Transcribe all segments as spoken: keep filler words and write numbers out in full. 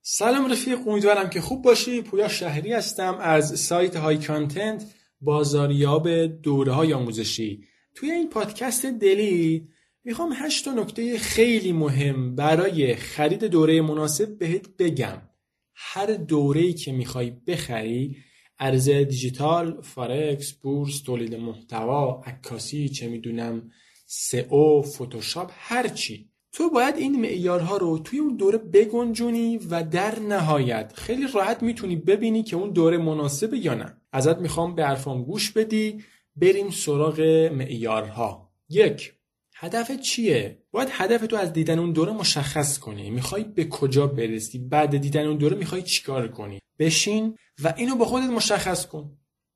سلام رفیق، امیدوارم که خوب باشی. پویا شهری هستم از سایت های کانتنت، بازاریاب دوره های آموزشی. توی این پادکست دلی میخوام هشت تا نکته خیلی مهم برای خرید دوره مناسب بهت بگم. هر دوره‌ای که میخوای بخری، ارز دیجیتال، فارکس، بورس، تولید محتوا، عکاسی، چه میدونم سئو، فتوشاپ، هر چی، تو باید این معیارها رو توی اون دوره بگنجونی و در نهایت خیلی راحت میتونی ببینی که اون دوره مناسبه یا نه. ازت میخوام به حرفام گوش بدی. بریم سراغ معیارها. یک، هدف چیه؟ باید هدف تو از دیدن اون دوره مشخص کنی. میخوای به کجا برسی؟ بعد دیدن اون دوره میخوای چیکار کنی؟ بشین و اینو با خودت مشخص کن.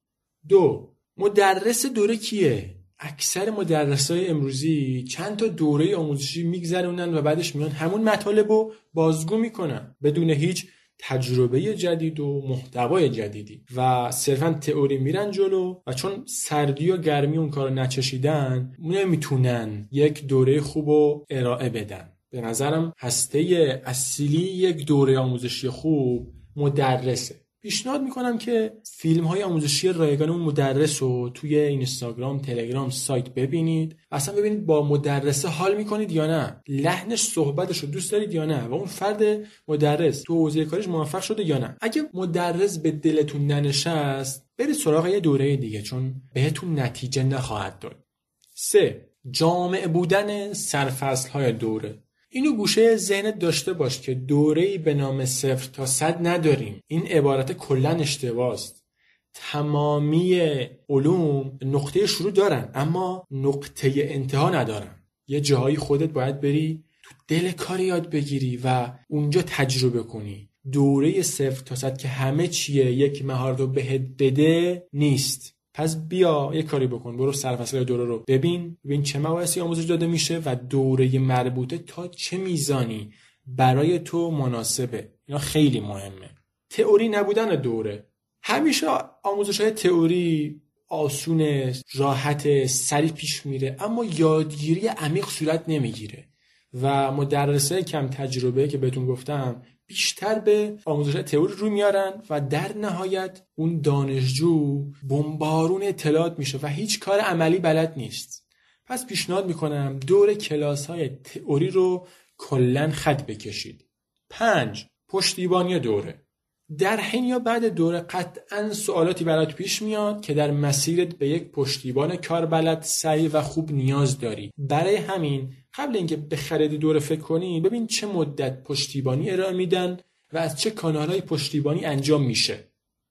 دو، مدرس دوره کیه؟ اکثر مدرسای امروزی چند تا دوره آموزشی میگذرونن و بعدش میان همون مطالب رو بازگو میکنن بدون هیچ تجربه جدید و محتوای جدیدی و صرفا تئوری میرن جلو و چون سردی و گرمی اون کارو نچشیدن نمیتونن یک دوره خوب رو ارائه بدن. به نظرم هسته اصلی یک دوره آموزشی خوب مدرسه. پیشنهاد میکنم که فیلم های آموزشی رایگان اون مدرس رو توی اینستاگرام، تلگرام، سایت ببینید. اصلا ببینید با مدرسه حال میکنید یا نه، لحنش، صحبتش رو دوست دارید یا نه و اون فرد مدرس تو حوزه کارش موفق شده یا نه. اگه مدرس به دلتون ننشست، برید سراغ یه دوره دیگه، چون بهتون نتیجه نخواهد داد. سه، جامع بودن سرفصل های دوره. اینو گوشه ذهنت داشته باش که دوره‌ای به نام صفر تا صد نداریم. این عبارت کلن اشتباهست. تمامی علوم نقطه شروع دارن اما نقطه انتها ندارن. یه جاهایی خودت باید بری تو دل کار یاد بگیری و اونجا تجربه کنی. دوره صفر تا صد که همه چیه یک مهارت رو بهت بده نیست. پس بیا یه کاری بکن، برو سرفصل دوره رو ببین، ببین چه مباحثی آموزش داده میشه و دوره مربوطه تا چه میزانی برای تو مناسبه. اینا خیلی مهمه. تئوری نبودن دوره. همیشه آموزش‌های تئوری آسونه، راحت، سریع پیش میره اما یادگیری عمیق صورت نمیگیره و مدرسای کم تجربه که بهتون گفتم بیشتر به آموزش تئوری رو میارن و در نهایت اون دانشجو بمبارون اطلاعات میشه و هیچ کار عملی بلد نیست. پس پیشنهاد میکنم دور کلاس های تئوری رو کلن خط بکشید. پنج، پشتیبانی دوره. در حین یا بعد دوره قطعاً سوالاتی برات پیش میاد که در مسیرت به یک پشتیبان کاربلد، سریع و خوب نیاز داری. برای همین قبل اینکه به خرید دوره فکر کنی، ببین چه مدت پشتیبانی ارائه میدن و از چه کانالهای پشتیبانی انجام میشه.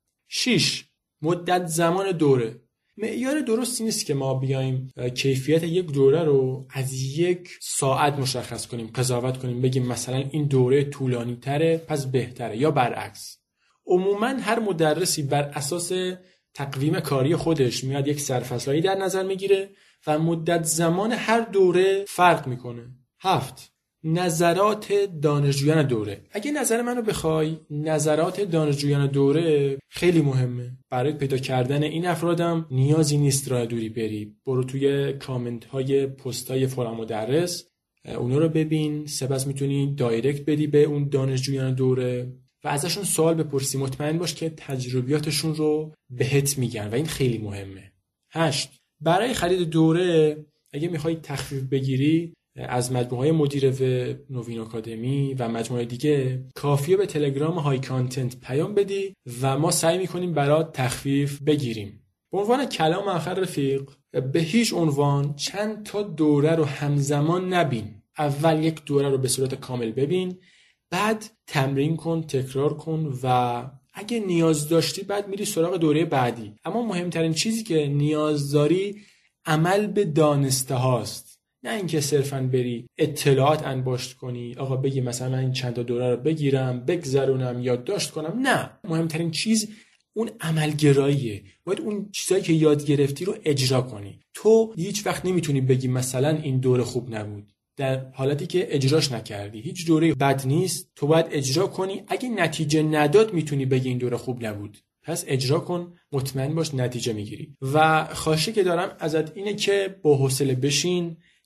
شش، مدت زمان دوره. معیار درستی نیست که ما بیایم کیفیت یک دوره رو از یک ساعت مشخص کنیم، قضاوت کنیم، بگیم مثلا این دوره طولانی تره پس بهتره یا برعکس. عموما هر مدرسی بر اساس تقویم کاری خودش میاد یک سرفصلایی در نظر میگیره و مدت زمان هر دوره فرق میکنه. هفت، نظرات دانشجویان دوره. اگه نظر منو بخوای، نظرات دانشجویان دوره خیلی مهمه. برای پیدا کردن این افرادم نیازی نیست راه دوری بری. برو توی کامنت های پست های فورم مدرس، اونا رو ببین. سپس میتونی دایرکت بدی به اون دانشجویان دوره و ازشون سوال بپرسی. مطمئن باش که تجربیاتشون رو بهت میگن و این خیلی مهمه. هشت، برای خرید دوره اگه میخوای تخفیف بگیری از مجموعه مدیر وب، نوین آکادمی و مجموعه دیگه، کافیه به تلگرام های کانتنت پیام بدی و ما سعی میکنیم برات تخفیف بگیریم. به عنوان کلام آخر رفیق، به هیچ عنوان چند تا دوره رو همزمان نبین. اول یک دوره رو به صورت کامل ببین، بعد تمرین کن، تکرار کن و اگه نیاز داشتی بعد میری سراغ دوره بعدی. اما مهمترین چیزی که نیاز داری عمل به دانسته هاست، نه اینکه صرفاً بری اطلاعات انباشت کنی، آقا بگی مثلا من این چند تا دوره رو بگیرم، بگذرونم، یادداشت کنم. نه، مهمترین چیز اون عملگراییه. باید اون چیزایی که یاد گرفتی رو اجرا کنی. تو هیچ وقت نمیتونی بگی مثلا این دوره خوب نبود در حالتی که اجراش نکردی. هیچ دوره بد نیست، تو باید اجرا کنی. اگه نتیجه نداد میتونی بگی این دوره خوب نبود. پس اجرا کن، مطمئن باش نتیجه میگیری. و خواهشی که دارم ازت اینه که با حوصله بشین،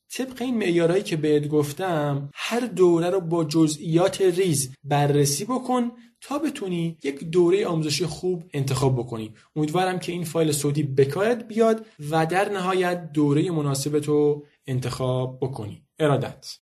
طبق این معیارهایی که بهت گفتم هر دوره رو با جزئیات ریز بررسی بکن تا بتونی یک دوره آموزشی خوب انتخاب بکنی. امیدوارم که این فایل صوتی به کارت بیاد و در نهایت دوره مناسبت رو انتخاب بکنی. ارادت.